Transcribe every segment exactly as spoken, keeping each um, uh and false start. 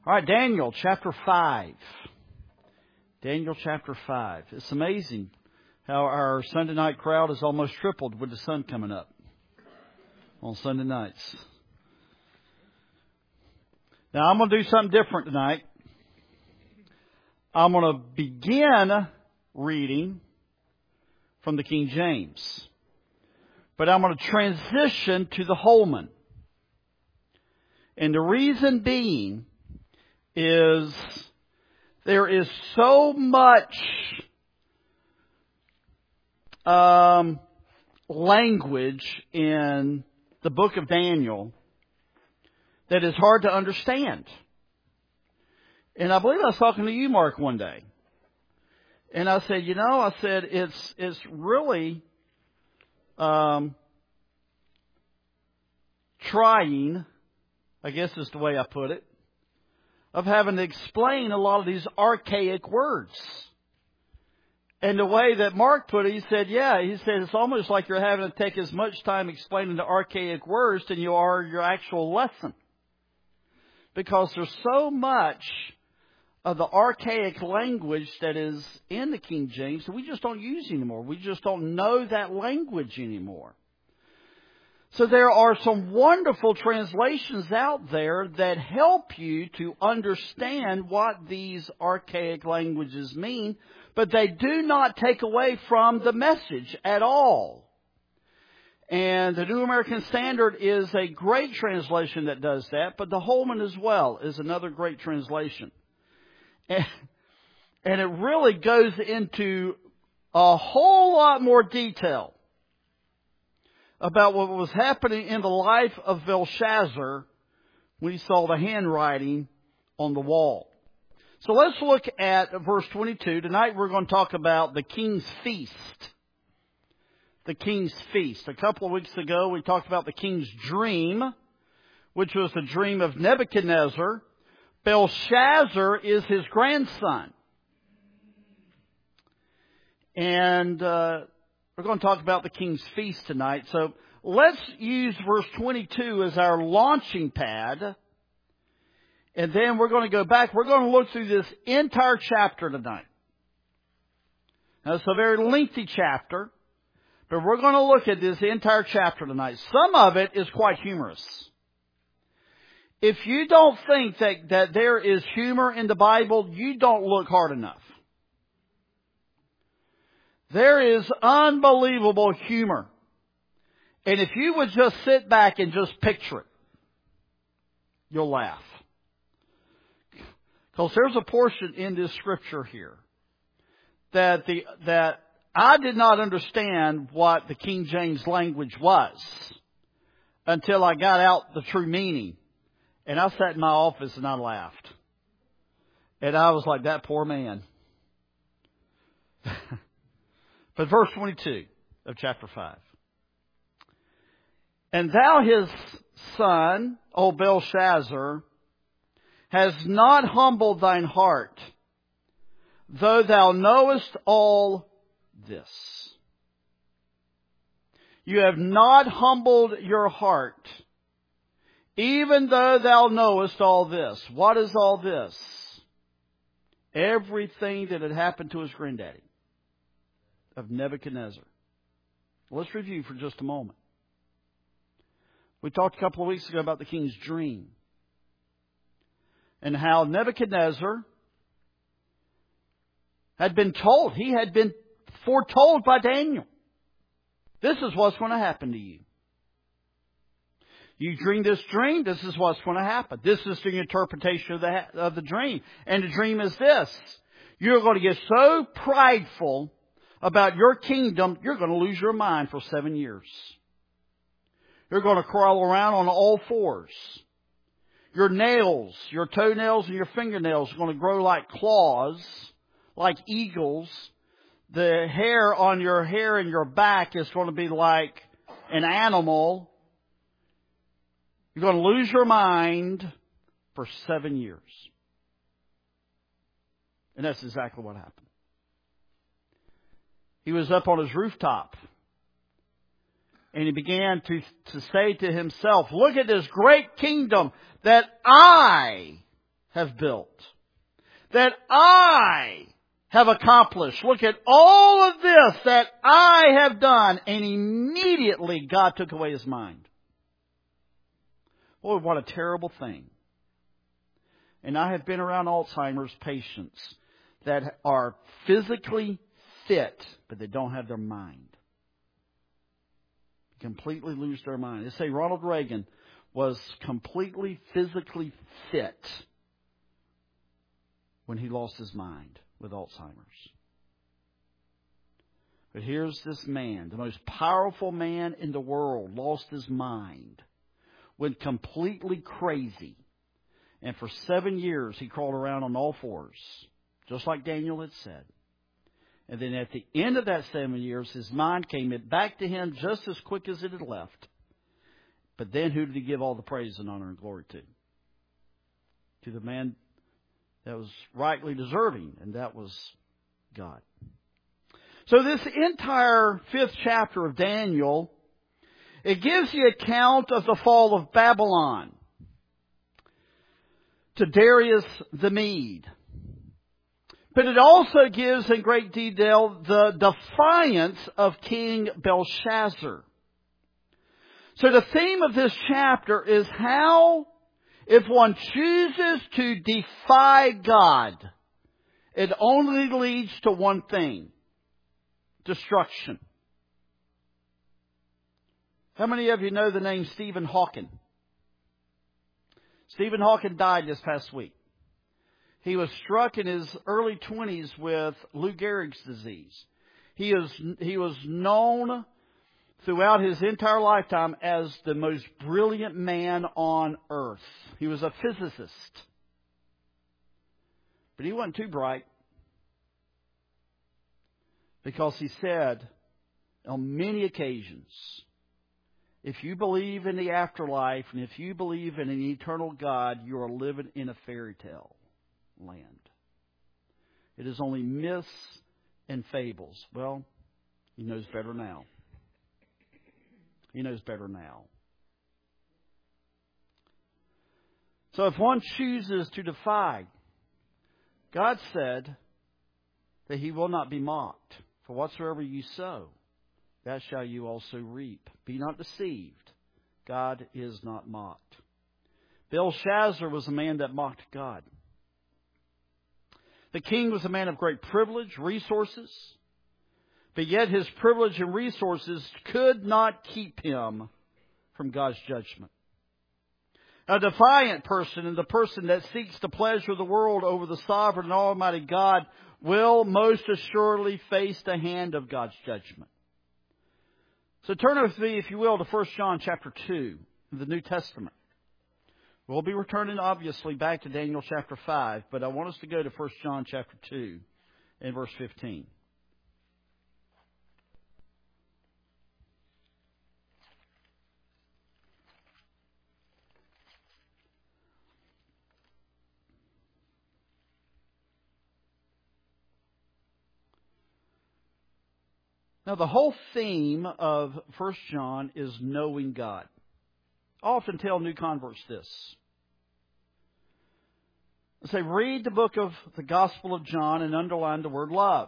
All right, Daniel chapter five. Daniel chapter five. It's amazing how our Sunday night crowd is almost tripled with the sun coming up on Sunday nights. Now, I'm going to do something different tonight. I'm going to begin reading from the King James. But I'm going to transition to the Holman. And the reason being is there is so much um, language in the book of Daniel that is hard to understand. And I believe I was talking to you, Mark, one day. And I said, you know, I said, it's it's really um, trying, I guess is the way I put it, of having to explain a lot of these archaic words. And the way that Mark put it, he said, yeah, he said, it's almost like you're having to take as much time explaining the archaic words than you are your actual lesson. Because there's so much of the archaic language that is in the King James that we just don't use anymore. We just don't know that language anymore. So there are some wonderful translations out there that help you to understand what these archaic languages mean, but they do not take away from the message at all. And the New American Standard is a great translation that does that, but the Holman as well is another great translation. And, and it really goes into a whole lot more detail about what was happening in the life of Belshazzar when he saw the handwriting on the wall. So let's look at verse twenty-two. Tonight we're going to talk about the King's Feast. The King's Feast. A couple of weeks ago we talked about the King's Dream, which was the dream of Nebuchadnezzar. Belshazzar is his grandson. And uh, we're going to talk about the King's Feast tonight. So let's use verse twenty-two as our launching pad. And then we're going to go back. We're going to look through this entire chapter tonight. Now, it's a very lengthy chapter, but we're going to look at this entire chapter tonight. Some of it is quite humorous. If you don't think that, that there is humor in the Bible, you don't look hard enough. There is unbelievable humor. And if you would just sit back and just picture it, you'll laugh. Because there's a portion in this scripture here that the that I did not understand what the King James language was until I got out the true meaning. And I sat in my office and I laughed. And I was like, that poor man. But verse twenty-two of chapter five. And thou his son, O Belshazzar, has not humbled thine heart, though thou knowest all this. You have not humbled your heart, even though thou knowest all this. What is all this? Everything that had happened to his granddaddy, of Nebuchadnezzar. Let's review for just a moment. We talked a couple of weeks ago about the king's dream. And how Nebuchadnezzar had been told, he had been foretold by Daniel. This is what's going to happen to you. You dream this dream, this is what's going to happen. This is the interpretation of the, of the dream. And the dream is this. You're going to get so prideful about your kingdom, you're going to lose your mind for seven years. You're going to crawl around on all fours. Your nails, your toenails and your fingernails are going to grow like claws, like eagles. The hair on your hair and your back is going to be like an animal. You're going to lose your mind for seven years. And that's exactly what happened. He was up on his rooftop. And he began to, to say to himself, look at this great kingdom that I have built, that I have accomplished. Look at all of this that I have done. And immediately God took away his mind. Boy, what a terrible thing. And I have been around Alzheimer's patients that are physically fit, but they don't have their mind. Completely lose their mind. They say Ronald Reagan was completely physically fit when he lost his mind with Alzheimer's. But here's this man, the most powerful man in the world, lost his mind, went completely crazy. And for seven years he crawled around on all fours, just like Daniel had said. And then at the end of that seven years, his mind came back to him just as quick as it had left. But then who did he give all the praise and honor and glory to? To the man that was rightly deserving, and that was God. So this entire fifth chapter of Daniel, it gives the account of the fall of Babylon to Darius the Mede. But it also gives in great detail the defiance of King Belshazzar. So the theme of this chapter is how, if one chooses to defy God, it only leads to one thing: destruction. How many of you know the name Stephen Hawking? Stephen Hawking died this past week. He was struck in his early twenties with Lou Gehrig's disease. He is, he was known throughout his entire lifetime as the most brilliant man on earth. He was a physicist. But he wasn't too bright, because he said on many occasions, if you believe in the afterlife and if you believe in an eternal God, you are living in a fairy tale land. It is only myths and fables. Well, he knows better now. He knows better now. So if one chooses to defy, God said that he will not be mocked. For whatsoever you sow, that shall you also reap. Be not deceived. God is not mocked. Belshazzar was a man that mocked God. The king was a man of great privilege, resources, but yet his privilege and resources could not keep him from God's judgment. A defiant person, and the person that seeks the pleasure of the world over the sovereign and almighty God, will most assuredly face the hand of God's judgment. So turn with me, if you will, to First John chapter two in the New Testament. We'll be returning, obviously, back to Daniel chapter five, but I want us to go to First John chapter two and verse fifteen. Now, the whole theme of First John is knowing God. I often tell new converts this. I say, read the book of the Gospel of John and underline the word love.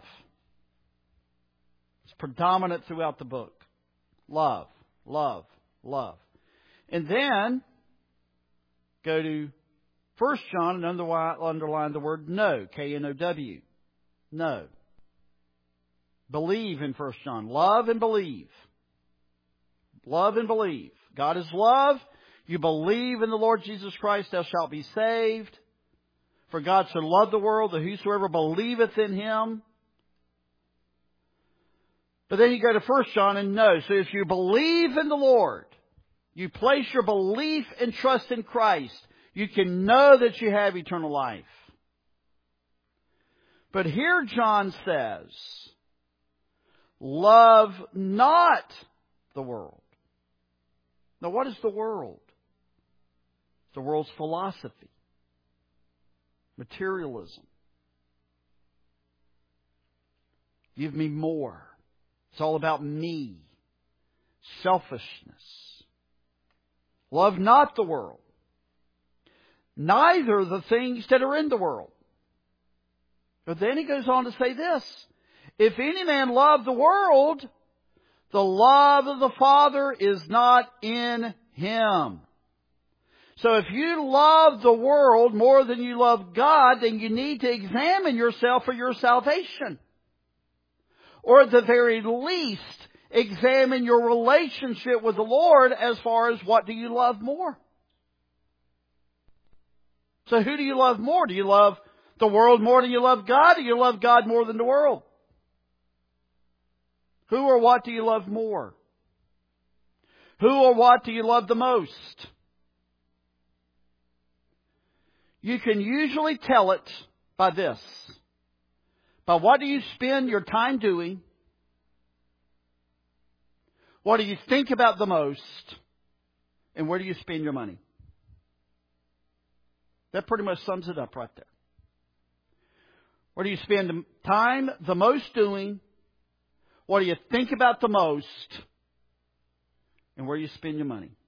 It's predominant throughout the book. Love, love, love. And then go to First John and underline, underline the word know, K N O W. Know. Believe in First John. Love and believe. Love and believe. God is love. You believe in the Lord Jesus Christ, thou shalt be saved. For God so loved the world that whosoever believeth in Him. But then you go to First John and know. So if you believe in the Lord, you place your belief and trust in Christ, you can know that you have eternal life. But here John says, love not the world. Now, what is the world? The world's philosophy, materialism. Give me more. It's all about me. Selfishness. Love not the world. neither the things that are in the world. But then he goes on to say this. If any man love the world, the love of the Father is not in him. So if you love the world more than you love God, then you need to examine yourself for your salvation. Or at the very least, examine your relationship with the Lord as far as what do you love more. So who do you love more? Do you love the world more than you love God? Or do you love God more than the world? Who or what do you love more? Who or what do you love the most? You can usually tell it by this. By what do you spend your time doing? What do you think about the most? And where do you spend your money? That pretty much sums it up right there. Where do you spend the time the most doing? What do you think about the most? And where do you spend your money?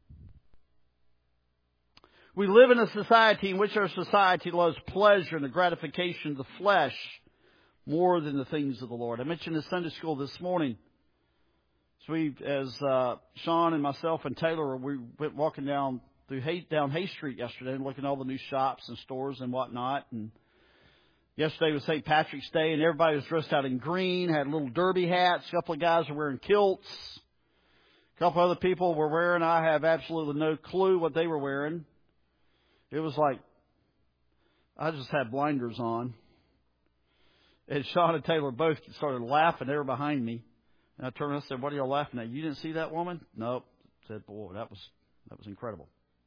We live in a society in which our society loves pleasure and the gratification of the flesh more than the things of the Lord. I mentioned in Sunday school this morning. So we, as uh, Sean and myself and Taylor, we went walking down through Hay, down Hay Street yesterday and looking at all the new shops and stores and whatnot. And yesterday was Saint Patrick's Day, and everybody was dressed out in green, had little derby hats. A couple of guys were wearing kilts. A couple other people were wearing, I have absolutely no clue what they were wearing. It was like, I just had blinders on. And Sean and Taylor both started laughing. They were behind me. And I turned and said, "What are y'all laughing at? You didn't see that woman?" Nope. I said, "Boy, that was that was incredible."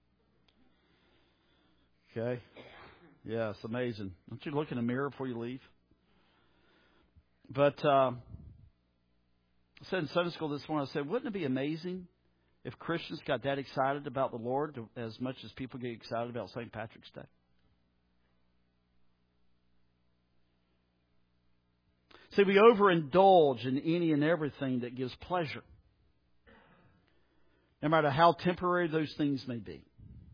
Okay. Yeah, it's amazing. Don't you look in the mirror before you leave? But uh, I said in Sunday school this morning, I said, wouldn't it be amazing if Christians got that excited about the Lord as much as people get excited about Saint Patrick's Day? See, we overindulge in any and everything that gives pleasure, no matter how temporary those things may be.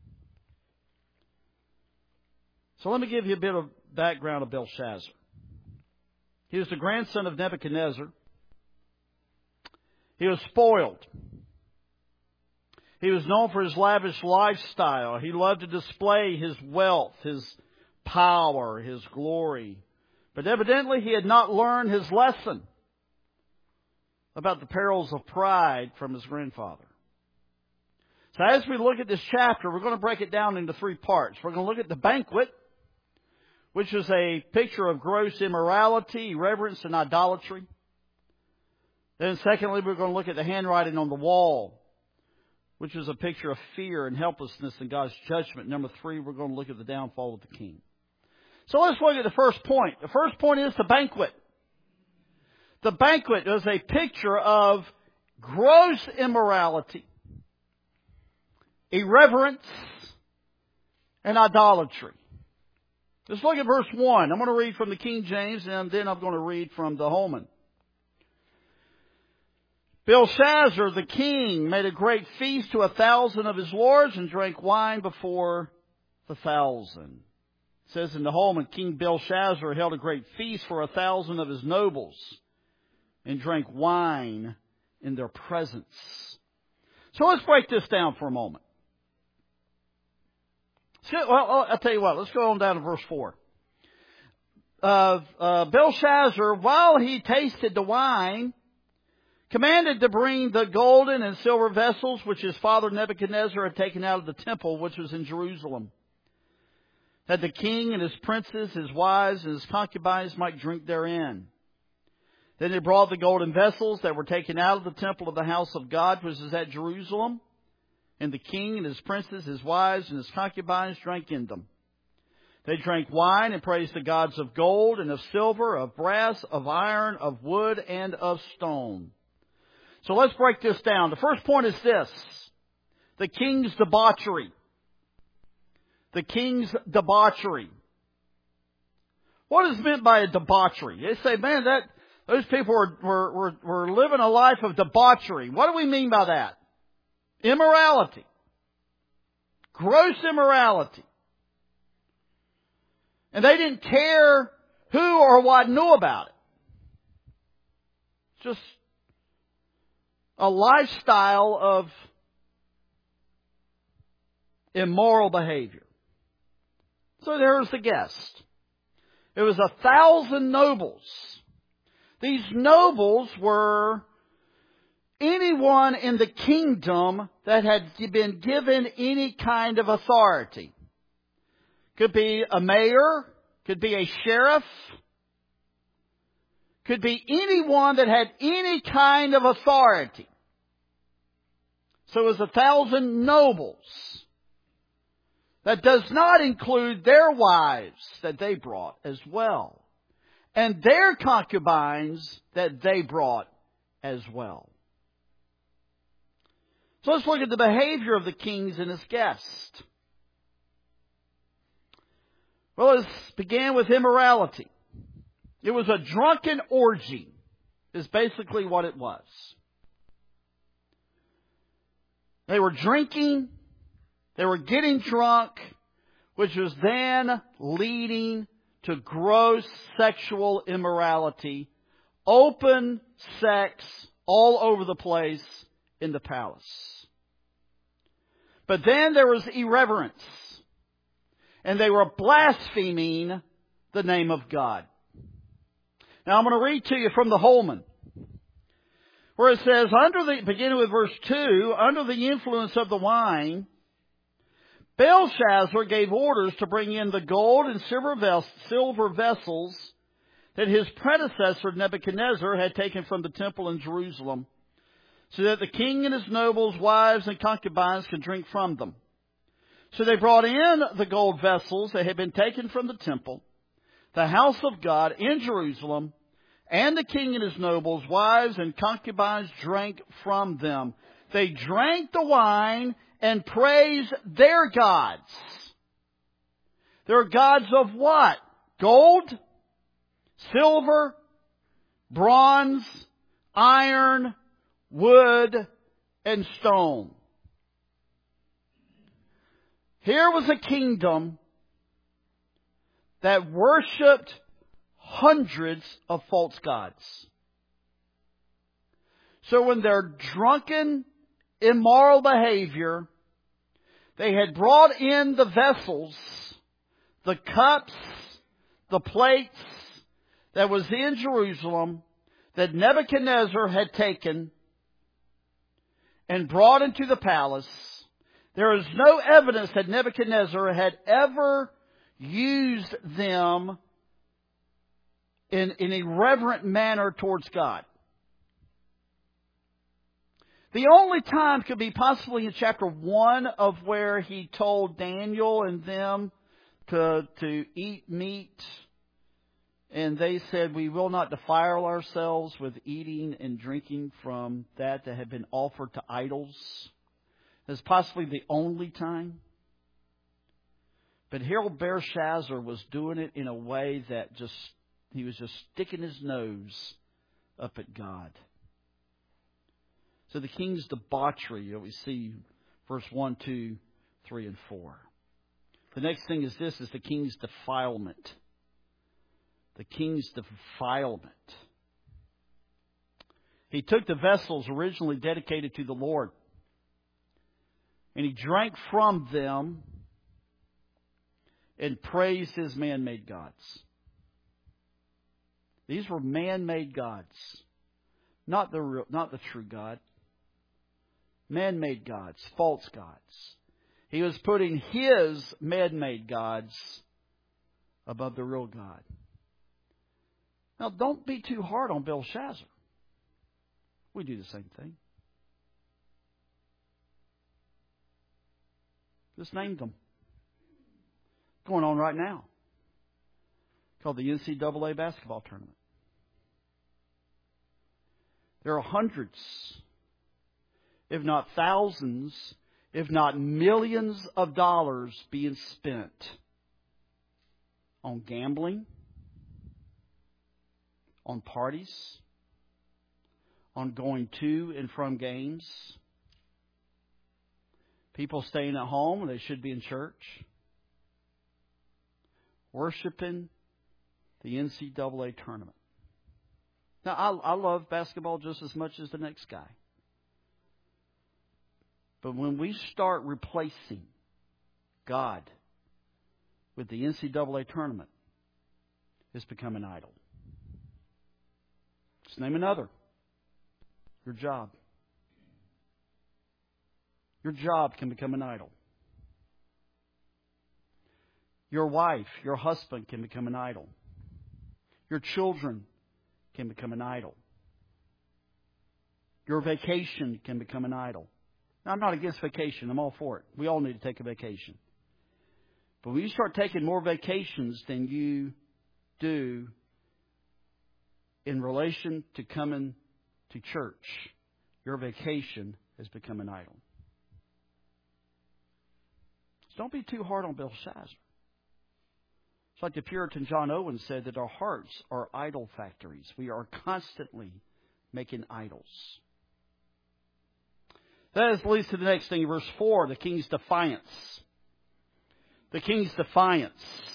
So let me give you a bit of background of Belshazzar. He was the grandson of Nebuchadnezzar. He was spoiled. He was known for his lavish lifestyle. He loved to display his wealth, his power, his glory. But evidently he had not learned his lesson about the perils of pride from his grandfather. So as we look at this chapter, we're going to break it down into three parts. We're going to look at the banquet, which is a picture of gross immorality, irreverence, and idolatry. Then secondly, we're going to look at the handwriting on the wall, which is a picture of fear and helplessness in God's judgment. Number three, we're going to look at the downfall of the king. So let's look at the first point. The first point is the banquet. The banquet is a picture of gross immorality, irreverence, and idolatry. Let's look at verse one. I'm going to read from the King James, and then I'm going to read from the Holman. Belshazzar, the king, made a great feast to a thousand of his lords and drank wine before the thousand. It says in the Holman, King Belshazzar held a great feast for a thousand of his nobles and drank wine in their presence. So let's break this down for a moment. Well, I'll tell you what. Let's go on down to verse four. Uh, uh, Belshazzar, while he tasted the wine, commanded to bring the golden and silver vessels which his father Nebuchadnezzar had taken out of the temple, which was in Jerusalem, that the king and his princes, his wives, and his concubines might drink therein. Then they brought the golden vessels that were taken out of the temple of the house of God, which is at Jerusalem, and the king and his princes, his wives, and his concubines drank in them. They drank wine and praised the gods of gold and of silver, of brass, of iron, of wood, and of stone. So let's break this down. The first point is this: the king's debauchery. The king's debauchery. What is meant by a debauchery? They say, man, that those people were, were, were, were living a life of debauchery. What do we mean by that? Immorality. Gross immorality. And they didn't care who or what knew about it. Just a lifestyle of immoral behavior. So there was the guest. It was a thousand nobles. These nobles were anyone in the kingdom that had been given any kind of authority. Could be a mayor, could be a sheriff, could be anyone that had any kind of authority. So it was a thousand nobles. That does not include their wives that they brought as well. And their concubines that they brought as well. So let's look at the behavior of the kings and his guest. Well, it began with immorality. It was a drunken orgy, is basically what it was. They were drinking, they were getting drunk, which was then leading to gross sexual immorality, open sex all over the place in the palace. But then there was irreverence, and they were blaspheming the name of God. Now I'm going to read to you from the Holman, where it says, under the, beginning with verse two, under the influence of the wine, Belshazzar gave orders to bring in the gold and silver, ves- silver vessels that his predecessor Nebuchadnezzar had taken from the temple in Jerusalem, so that the king and his nobles, wives, and concubines could drink from them. So they brought in the gold vessels that had been taken from the temple, the house of God in Jerusalem, and the king and his nobles, wives, and concubines drank from them. They drank the wine and praised their gods. Their gods of what? Gold, silver, bronze, iron, wood, and stone. Here was a kingdom that worshipped hundreds of false gods. So when their drunken, immoral behavior, they had brought in the vessels, the cups, the plates that was in Jerusalem that Nebuchadnezzar had taken and brought into the palace. There is no evidence that Nebuchadnezzar had ever used them in an irreverent manner towards God. The only time could be possibly in chapter one of where he told Daniel and them to, to eat meat. And they said, we will not defile ourselves with eating and drinking from that that had been offered to idols. It's possibly the only time. But here Belshazzar was doing it in a way that just, he was just sticking his nose up at God. So the king's debauchery that we see verse one, two, three, and four. The next thing is this, is the king's defilement. The king's defilement. He took the vessels originally dedicated to the Lord, and he drank from them and praised his man-made gods. These were man-made gods, not the real, not the true God. Man-made gods, false gods. He was putting his man-made gods above the real God. Now, don't be too hard on Belshazzar. We do the same thing. Just named them. Going on right now. Called the N C double A basketball tournament. There are hundreds, if not thousands, if not millions of dollars being spent on gambling, on parties, on going to and from games, people staying at home when they should be in church, worshiping the N C double A tournament. Now, I, I love basketball just as much as the next guy. But when we start replacing God with the N C double A tournament, it's become an idol. Let's name another. Your job. Your job can become an idol. Your wife, your husband can become an idol. Your children can become an idol. Your vacation can become an idol. Now, I'm not against vacation. I'm all for it. We all need to take a vacation. But when you start taking more vacations than you do in relation to coming to church, your vacation has become an idol. So don't be too hard on Belshazzar. It's like the Puritan John Owen said that our hearts are idol factories. We are constantly making idols. That leads to the next thing, verse four, the king's defiance. The king's defiance.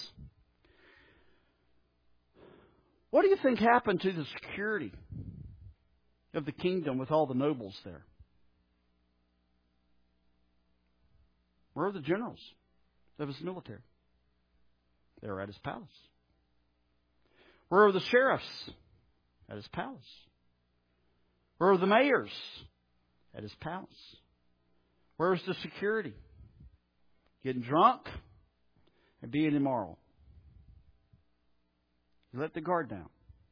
What do you think happened to the security of the kingdom with all the nobles there? Where are the generals of his military? They were at his palace. Where are the sheriffs? At his palace. Where are the mayors? At his palace. Where's the security? Getting drunk and being immoral. He let the guard down.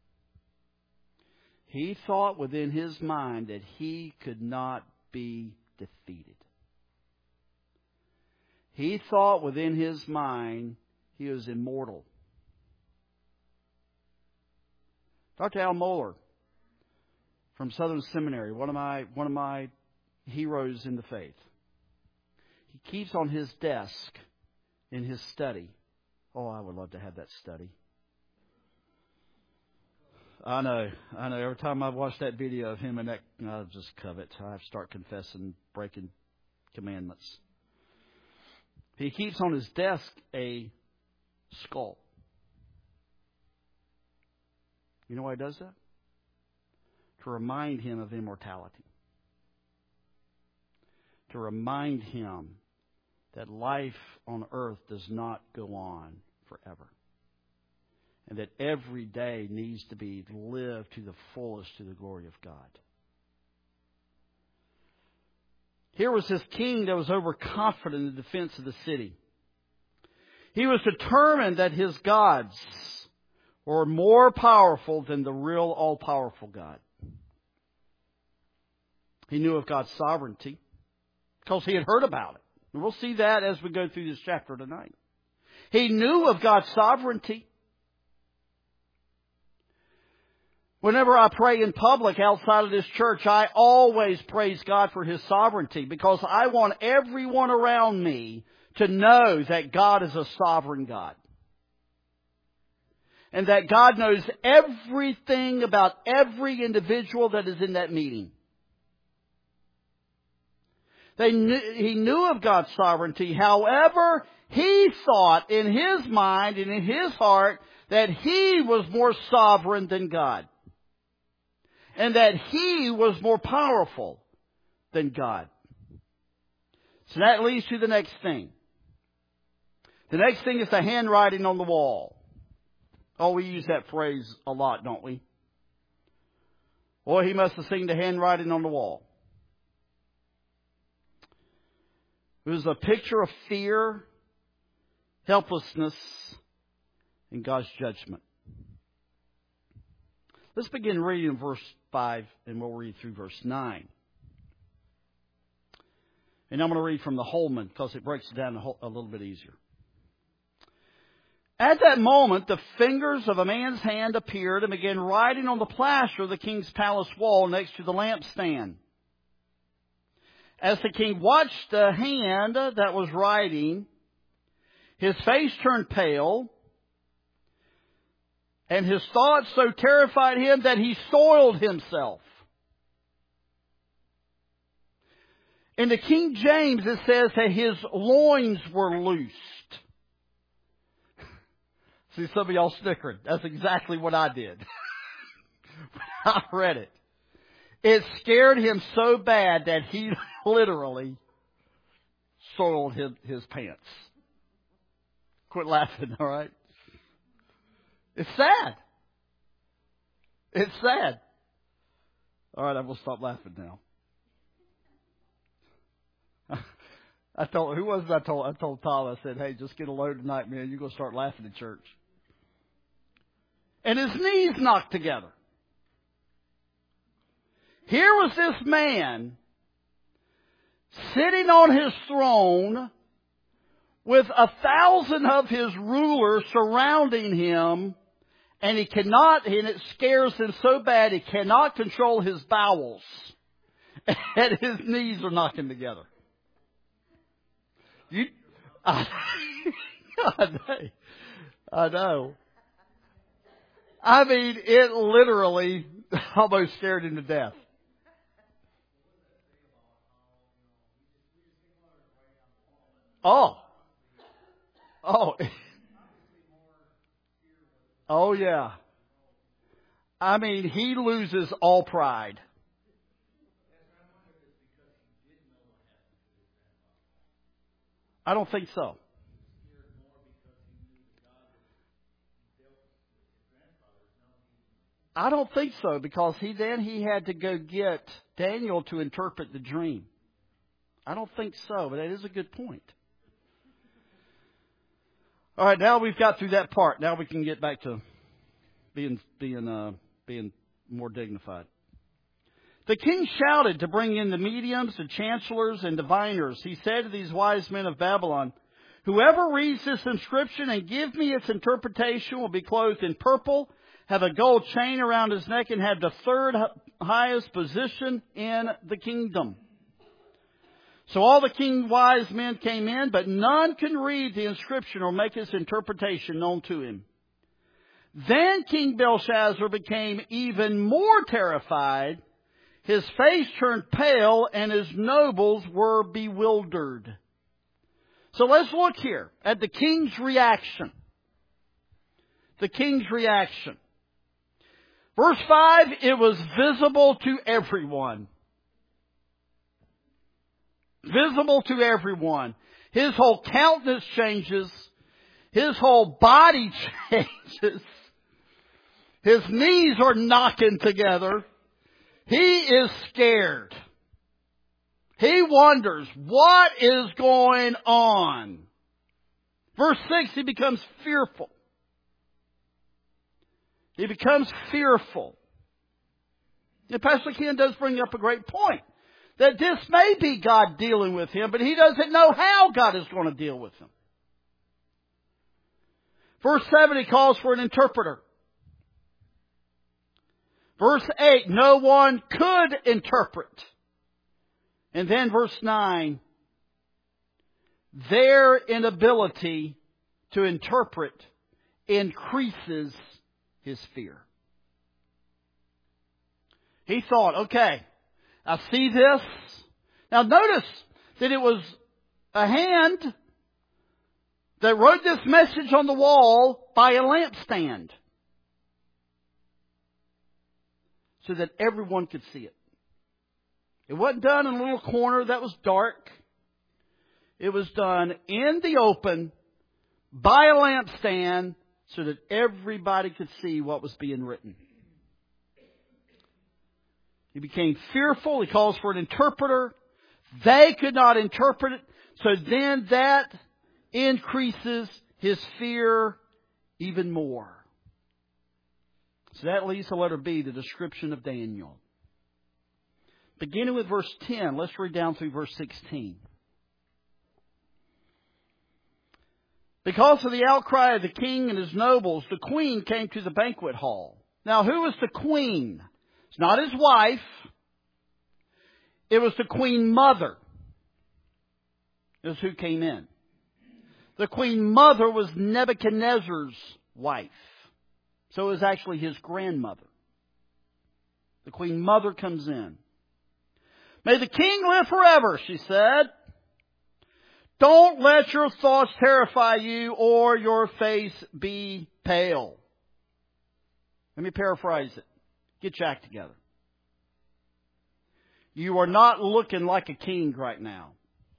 He thought within his mind that he could not be defeated. He thought within his mind he was immortal. Doctor Al Mohler from Southern Seminary, one of my one of my heroes in the faith. He keeps on his desk in his study. Oh, I would love to have that study. I know, I know. Every time I watch that video of him and that, I just covet. I start confessing, breaking commandments. He keeps on his desk a skull. You know why he does that? To remind him of immortality. To remind him that life on earth does not go on forever. And that every day needs to be lived to the fullest to the glory of God. Here was this king that was overconfident in the defense of the city. He was determined that his gods were more powerful than the real all-powerful God. He knew of God's sovereignty because he had heard about it. And we'll see that as we go through this chapter tonight. He knew of God's sovereignty. Whenever I pray in public outside of this church, I always praise God for His sovereignty because I want everyone around me to know that God is a sovereign God. And that God knows everything about every individual that is in that meeting. They knew, he knew of God's sovereignty. However, he thought in his mind and in his heart that he was more sovereign than God. And that he was more powerful than God. So that leads to the next thing. The next thing is the handwriting on the wall. Oh, we use that phrase a lot, don't we? Boy, he must have seen the handwriting on the wall. It was a picture of fear, helplessness, and God's judgment. Let's begin reading verse five, and we'll read through verse nine. And I'm going to read from the Holman because it breaks it down a, whole, a little bit easier. At that moment, the fingers of a man's hand appeared and began writing on the plaster of the king's palace wall next to the lampstand. As the king watched the hand that was writing, his face turned pale, and his thoughts so terrified him that he soiled himself. In the King James, it says that his loins were loosed. See, some of y'all snickering. That's exactly what I did. I read it. It scared him so bad that he literally soiled his, his pants. Quit laughing, all right? It's sad. It's sad. All right, I will stop laughing now. I told, who was it I told? I told Tyler, I said, hey, just get a load tonight, man. You're going to start laughing at church. And his knees knocked together. Here was this man sitting on his throne with a thousand of his rulers surrounding him, and he cannot, and it scares him so bad he cannot control his bowels. And his knees are knocking together. You, I, I know. I know. I mean, it literally almost scared him to death. Oh. Oh. Oh, yeah. I mean, he loses all pride. I don't think so. I don't think so, because he then he had to go get Daniel to interpret the dream. I don't think so, but that is a good point. All right, now we've got through that part. Now we can get back to being being uh, being more dignified. The king shouted to bring in the mediums, the chancellors, and diviners. He said to these wise men of Babylon, whoever reads this inscription and give me its interpretation will be clothed in purple, have a gold chain around his neck, and have the third highest position in the kingdom. So all the king's wise men came in, but none can read the inscription or make its interpretation known to him. Then King Belshazzar became even more terrified. His face turned pale, and his nobles were bewildered. So let's look here at the king's reaction. The king's reaction. Verse five, it was visible to everyone. Visible to everyone. His whole countenance changes. His whole body changes. His knees are knocking together. He is scared. He wonders, what is going on? Verse six, he becomes fearful. He becomes fearful. And Pastor Ken does bring up a great point. That this may be God dealing with him, but he doesn't know how God is going to deal with him. Verse seven, he calls for an interpreter. Verse eight, no one could interpret. And then verse nine, their inability to interpret increases his fear. He thought, okay, I see this. Now notice that it was a hand that wrote this message on the wall by a lampstand, so that everyone could see it. It wasn't done in a little corner that was dark. It was done in the open by a lampstand so that everybody could see what was being written. He became fearful. He calls for an interpreter. They could not interpret it. So then that increases his fear even more. So that leads to letter B, the description of Daniel. Beginning with verse ten, let's read down through verse sixteen. Because of the outcry of the king and his nobles, the queen came to the banquet hall. Now, who was the queen? It's not his wife. It was the queen mother. Is who came in. The queen mother was Nebuchadnezzar's wife. So it was actually his grandmother. The queen mother comes in. May the king live forever, she said. Don't let your thoughts terrify you or your face be pale. Let me paraphrase it. Get your act together. You are not looking like a king right now.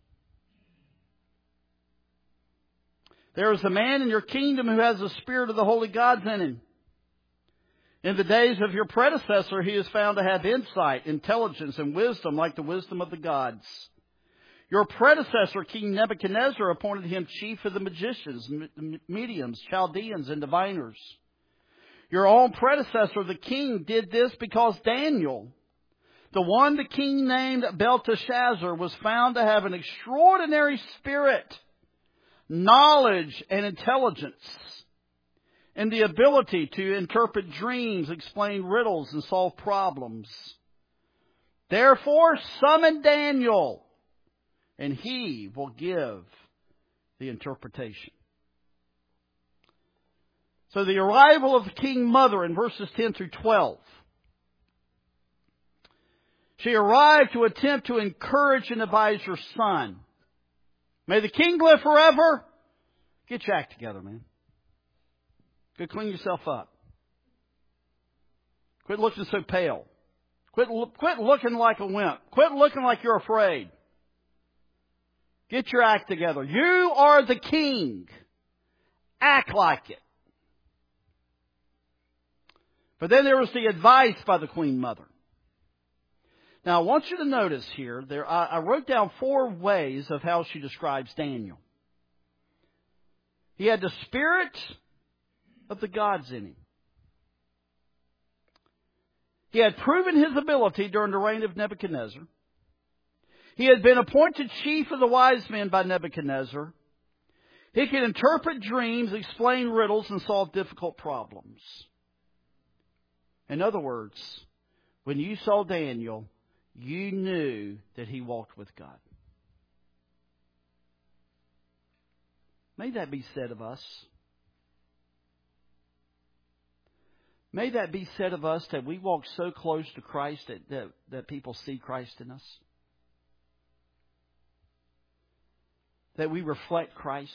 There is a man in your kingdom who has the Spirit of the Holy Gods in him. In the days of your predecessor, he is found to have insight, intelligence, and wisdom like the wisdom of the gods. Your predecessor, King Nebuchadnezzar, appointed him chief of the magicians, mediums, Chaldeans, and diviners. Your own predecessor, the king, did this because Daniel, the one the king named Belteshazzar, was found to have an extraordinary spirit, knowledge, and intelligence, and the ability to interpret dreams, explain riddles, and solve problems. Therefore, summon Daniel, and he will give the interpretation. So the arrival of the King Mother in verses ten through twelve. She arrived to attempt to encourage and advise her son. May the king live forever. Get your act together, man. Go clean yourself up. Quit looking so pale. Quit, quit looking like a wimp. Quit looking like you're afraid. Get your act together. You are the king. Act like it. But then there was the advice by the Queen Mother. Now, I want you to notice here, there I, I wrote down four ways of how she describes Daniel. He had the spirit of the gods in him. He had proven his ability during the reign of Nebuchadnezzar. He had been appointed chief of the wise men by Nebuchadnezzar. He could interpret dreams, explain riddles, and solve difficult problems. In other words, when you saw Daniel, you knew that he walked with God. May that be said of us. May that be said of us that we walk so close to Christ that, that, that people see Christ in us. That we reflect Christ.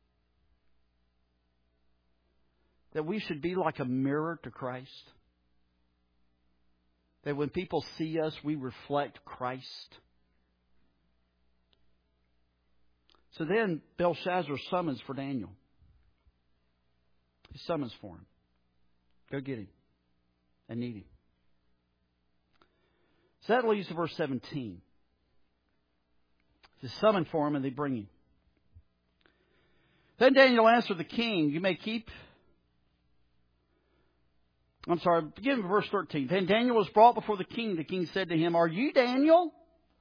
That we should be like a mirror to Christ. That when people see us, we reflect Christ. So then Belshazzar summons for Daniel. He summons for him. Go get him. I need him. So that leads to verse seventeen. They summon for him and they bring him. Then Daniel answered the king, you may keep... I'm sorry, begin with verse thirteen. Then Daniel was brought before the king. The king said to him, are you Daniel,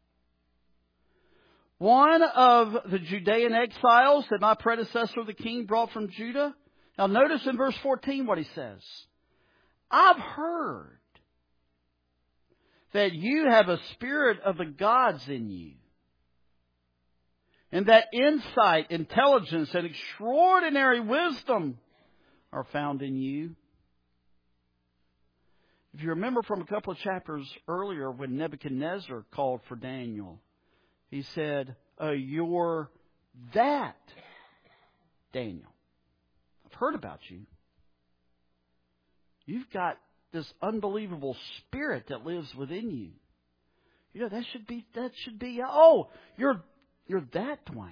one of the Judean exiles that my predecessor the king brought from Judah? Now notice in verse fourteen what he says. I've heard that you have a spirit of the gods in you, and that insight, intelligence, and extraordinary wisdom are found in you. If you remember from a couple of chapters earlier when Nebuchadnezzar called for Daniel, he said, oh, you're that Daniel. I've heard about you. You've got this unbelievable spirit that lives within you. You know, that should be, that should be, oh, you're, you're that Dwayne.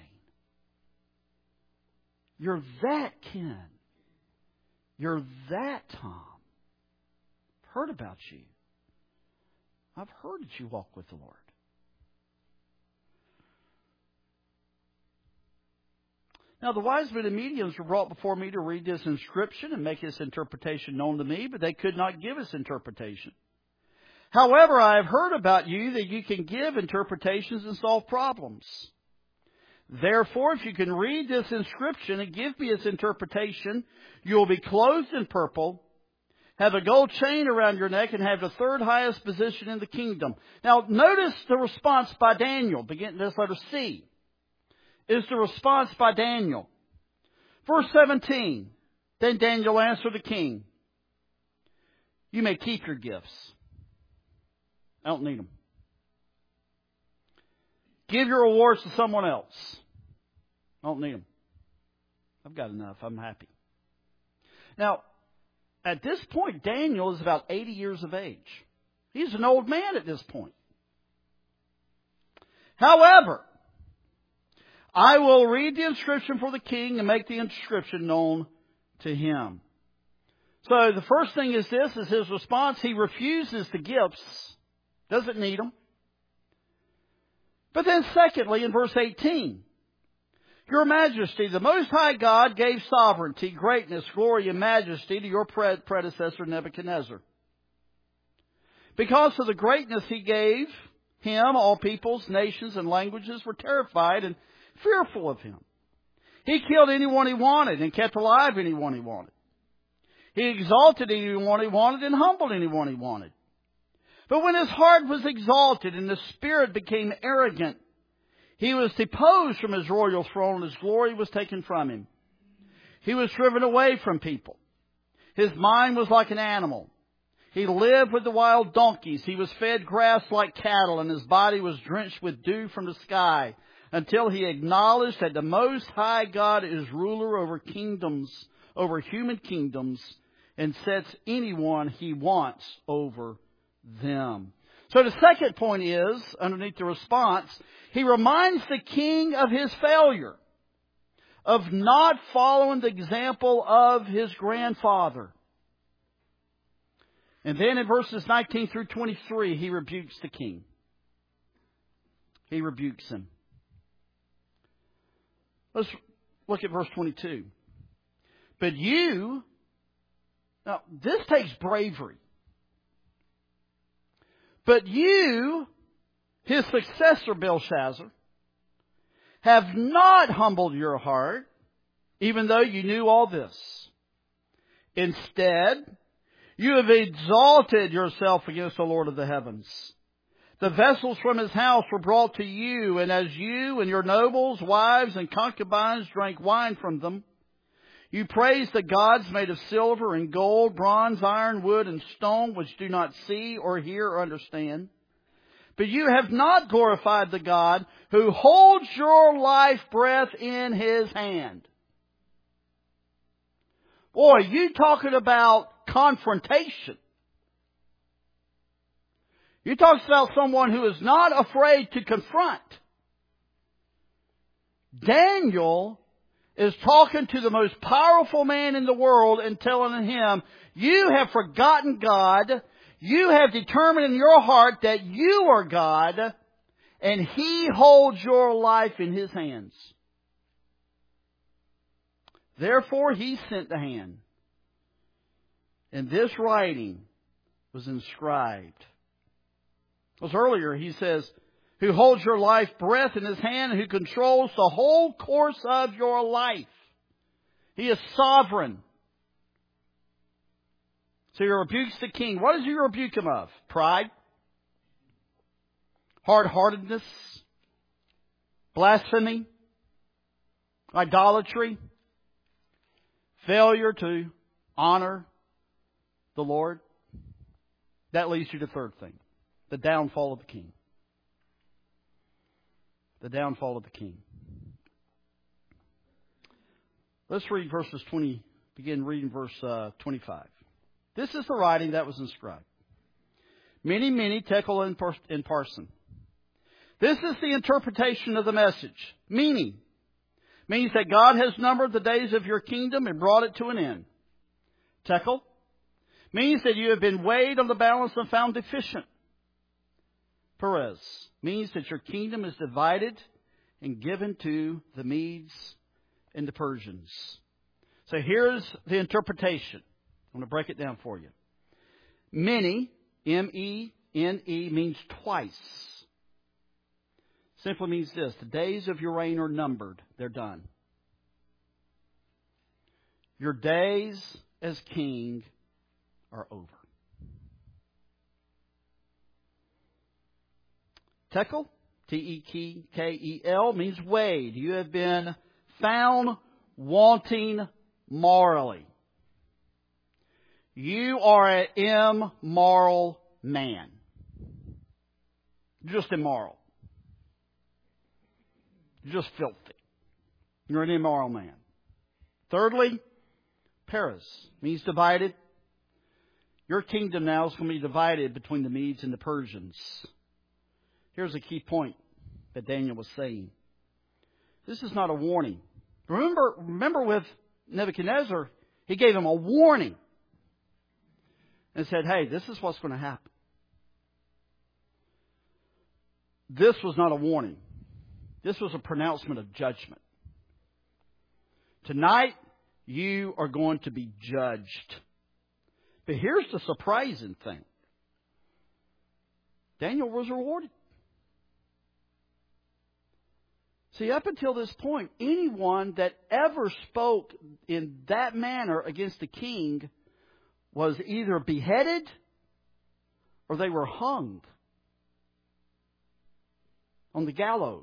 You're that Ken. You're that Tom. I've heard about you. I've heard that you walk with the Lord. Now, the wise men and mediums were brought before me to read this inscription and make its interpretation known to me, but they could not give its interpretation. However, I have heard about you that you can give interpretations and solve problems. Therefore, if you can read this inscription and give me its interpretation, you will be clothed in purple, have a gold chain around your neck, and have the third highest position in the kingdom. Now, notice the response by Daniel. Begin this letter C. Is the response by Daniel. Verse seventeen. Then Daniel answered the king, you may keep your gifts. I don't need them. Give your rewards to someone else. I don't need them. I've got enough. I'm happy. Now, at this point, Daniel is about eighty years of age. He's an old man at this point. However, I will read the inscription for the king and make the inscription known to him. So the first thing is this, is his response. He refuses the gifts. Doesn't need them. But then secondly, in verse eighteen, Your Majesty, the Most High God gave sovereignty, greatness, glory, and majesty to your predecessor Nebuchadnezzar. Because of the greatness he gave him, all peoples, nations, and languages were terrified and fearful of him. He killed anyone he wanted and kept alive anyone he wanted. He exalted anyone he wanted and humbled anyone he wanted. But when his heart was exalted and his spirit became arrogant, he was deposed from his royal throne and his glory was taken from him. He was driven away from people. His mind was like an animal. He lived with the wild donkeys. He was fed grass like cattle, and his body was drenched with dew from the sky, until he acknowledged that the Most High God is ruler over kingdoms, over human kingdoms, and sets anyone he wants over them. So the second point is, underneath the response, he reminds the king of his failure, of not following the example of his grandfather. And then in verses nineteen through twenty-three, he rebukes the king. He rebukes him. Let's look at verse twenty-two. But you, now this takes bravery. But you, his successor Belshazzar, have not humbled your heart, even though you knew all this. Instead, you have exalted yourself against the Lord of the heavens. The vessels from his house were brought to you, and as you and your nobles, wives, and concubines drank wine from them, you praised the gods made of silver and gold, bronze, iron, wood, and stone, which do not see or hear or understand. But you have not glorified the God who holds your life breath in his hand. Boy, you talking about confrontation. You talk about someone who is not afraid to confront. Daniel is talking to the most powerful man in the world and telling him, you have forgotten God. You have determined in your heart that you are God, and he holds your life in his hands. Therefore, he sent the hand. And this writing was inscribed. Because earlier he says, who holds your life breath in his hand, and who controls the whole course of your life. He is sovereign. So he rebukes the king. What does he rebuke him of? Pride? Hard-heartedness? Blasphemy? Idolatry? Failure to honor the Lord? That leads you to the third thing. The downfall of the king. The downfall of the king. Let's read verses twenty. Begin reading verse uh, twenty-five. This is the writing that was inscribed. Many, many, tekel and parson. This is the interpretation of the message. Meaning means that God has numbered the days of your kingdom and brought it to an end. Tekel means that you have been weighed on the balance and found deficient. Perez means that your kingdom is divided and given to the Medes and the Persians. So here's the interpretation. I'm going to break it down for you. Many, M E N E, means twice. Simply means this. The days of your reign are numbered. They're done. Your days as king are over. Tekel, T E K E L, means weighed. You have been found wanting morally. You are an immoral man. You're just immoral. You're just filthy. You're an immoral man. Thirdly, Peres means divided. Your kingdom now is going to be divided between the Medes and the Persians. Here's a key point that Daniel was saying. This is not a warning. Remember, remember with Nebuchadnezzar, he gave him a warning and said, hey, this is what's going to happen. This was not a warning. This was a pronouncement of judgment. Tonight, you are going to be judged. But here's the surprising thing. Daniel was rewarded. See, up until this point, anyone that ever spoke in that manner against the king was either beheaded or they were hung on the gallows,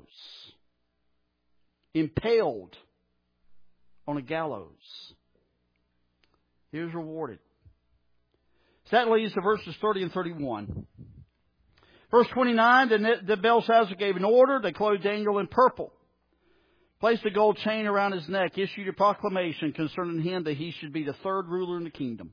impaled on a gallows. He was rewarded. So that leads to verses thirty and thirty-one. Verse twenty-nine, the, the Belshazzar gave an order. They clothed Daniel in purple, placed a gold chain around his neck, issued a proclamation concerning him that he should be the third ruler in the kingdom.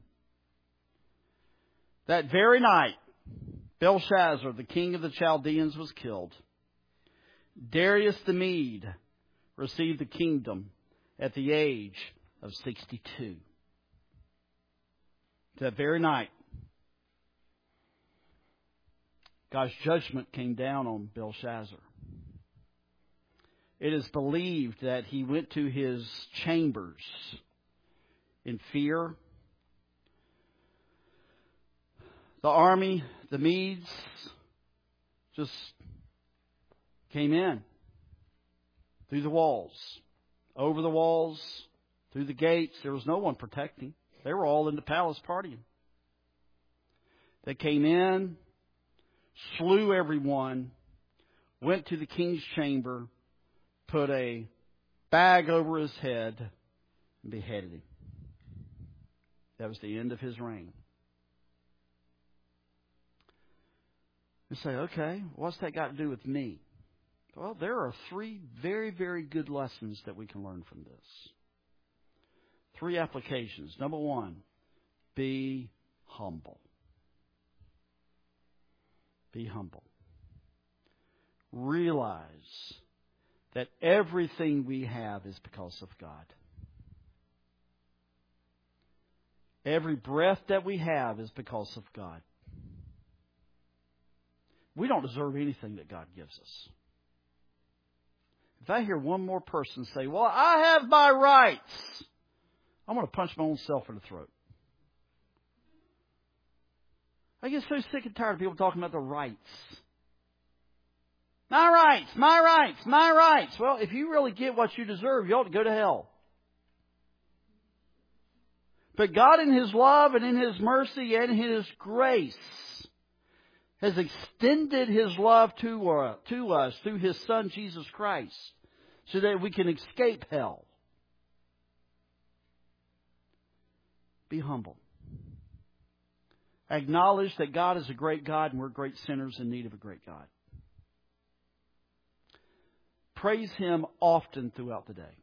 That very night, Belshazzar, the king of the Chaldeans, was killed. Darius the Mede received the kingdom at the age of sixty-two. That very night, God's judgment came down on Belshazzar. It is believed that he went to his chambers in fear. The army, the Medes, just came in through the walls, over the walls, through the gates. There was no one protecting. They were all in the palace partying. They came in, slew everyone, went to the king's chamber, put a bag over his head, and beheaded him. That was the end of his reign. You say, okay, what's that got to do with me? Well, there are three very, very good lessons that we can learn from this. Three applications. Number one, be humble. Be humble. Realize that everything we have is because of God. Every breath that we have is because of God. We don't deserve anything that God gives us. If I hear one more person say, well, I have my rights, I'm going to punch my own self in the throat. I get so sick and tired of people talking about the rights. My rights, my rights, my rights. Well, if you really get what you deserve, you ought to go to hell. But God in His love and in His mercy and His grace has extended His love to, uh, to us through His Son, Jesus Christ, so that we can escape hell. Be humble. Acknowledge that God is a great God and we're great sinners in need of a great God. Praise Him often throughout the day.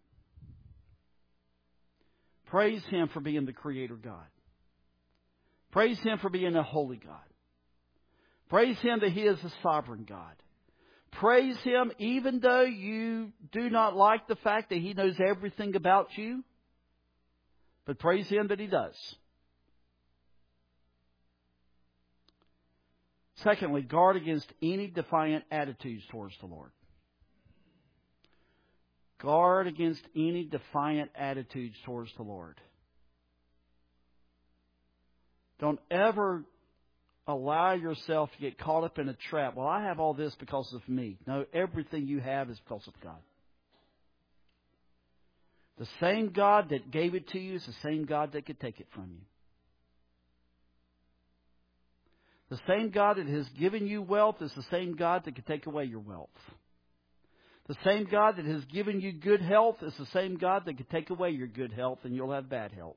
Praise Him for being the Creator God. Praise Him for being a holy God. Praise Him that He is a sovereign God. Praise Him even though you do not like the fact that He knows everything about you. But praise Him that He does. Secondly, guard against any defiant attitudes towards the Lord. Guard against any defiant attitudes towards the Lord. Don't ever allow yourself to get caught up in a trap. Well, I have all this because of me. No, everything you have is because of God. The same God that gave it to you is the same God that could take it from you. The same God that has given you wealth is the same God that could take away your wealth. The same God that has given you good health is the same God that could take away your good health and you'll have bad health.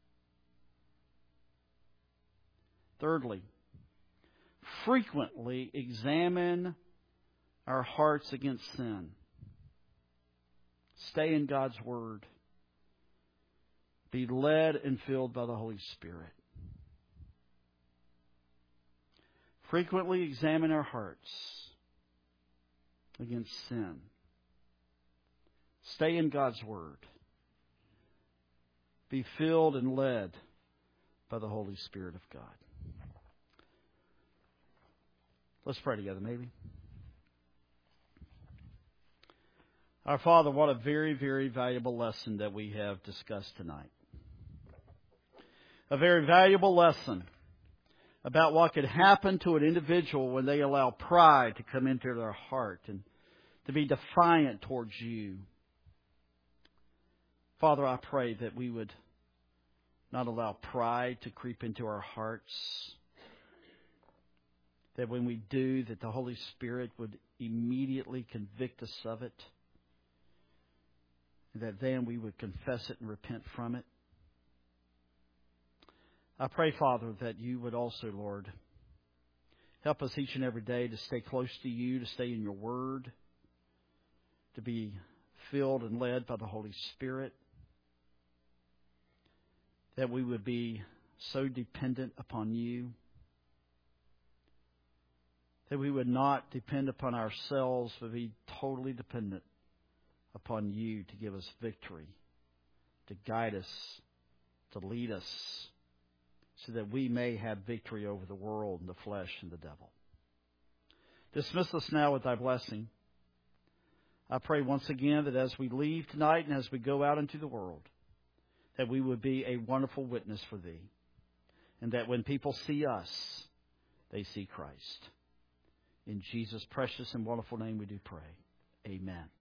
Thirdly, frequently examine our hearts against sin. Stay in God's Word. Be led and filled by the Holy Spirit. Frequently examine our hearts against sin. Stay in God's Word. Be filled and led by the Holy Spirit of God. Let's pray together, maybe. Our Father, what a very, very valuable lesson that we have discussed tonight. A very valuable lesson about what could happen to an individual when they allow pride to come into their heart and to be defiant towards you. Father, I pray that we would not allow pride to creep into our hearts. That when we do, that the Holy Spirit would immediately convict us of it. That then we would confess it and repent from it. I pray, Father, that you would also, Lord, help us each and every day to stay close to you, to stay in your Word, to be filled and led by the Holy Spirit. That we would be so dependent upon you. That we would not depend upon ourselves, but be totally dependent upon you to give us victory, to guide us, to lead us, so that we may have victory over the world and the flesh and the devil. Dismiss us now with thy blessing. I pray once again that as we leave tonight and as we go out into the world, that we would be a wonderful witness for thee, and that when people see us, they see Christ. In Jesus' precious and wonderful name we do pray. Amen.